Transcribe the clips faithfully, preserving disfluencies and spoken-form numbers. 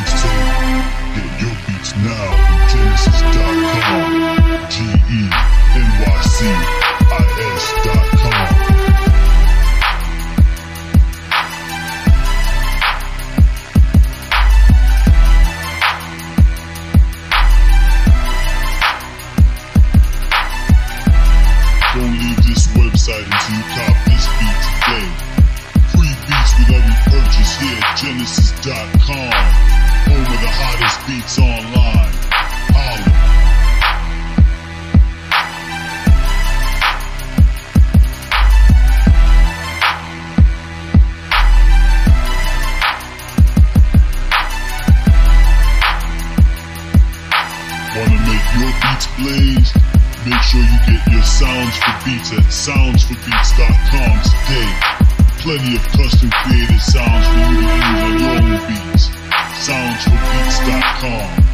mixtape. Get your beats now from Genesis dot com. G E N Y C I S dot com. Don't leave this website until you cop this beat today. Free beats with every purchase here at Genesis dot com. Home of the hottest beats online. Holla. Wanna make your beats blaze? Make sure you get your Sounds for Beats at sounds for beats dot com today. Plenty of custom created sounds for you to use on your own beats. sounds for beats dot com.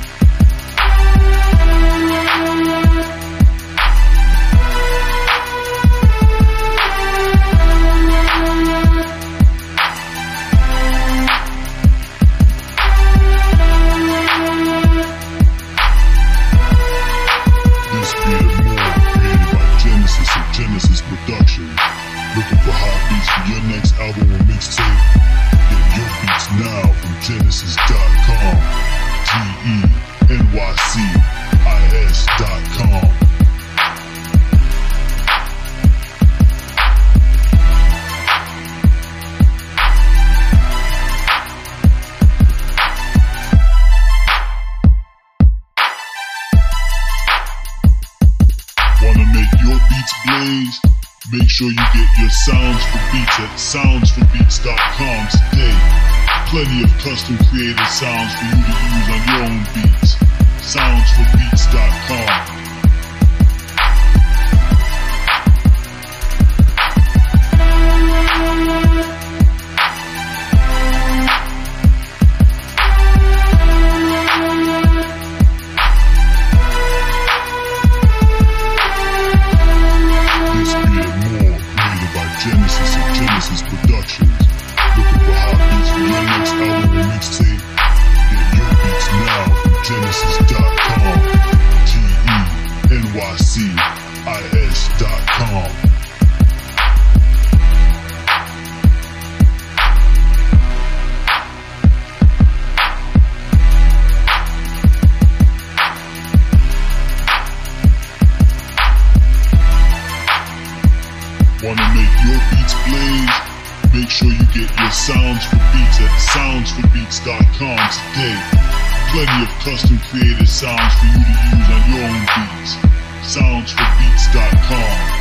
Genesis Productions. Looking for hot beats for your next album or mixtape? Get your beats now from Genesis dot com. G E N Y C I S dot com. Wanna make your beats blaze? Make sure you get your Sounds for Beats at sounds for beats dot com today. Plenty of custom created sounds for you to use on your own beats. sounds for beats dot com. Genesis and Genesis Productions. Looking for hot beats for your next album or mixtape? Get your beats now from Genesis dot com. G E N Y C I S dot com. Wanna make your beats blaze? Make sure you get your Sounds for Beats at sounds for beats dot com today. Plenty of custom created sounds for you to use on your own beats. sounds for beats dot com.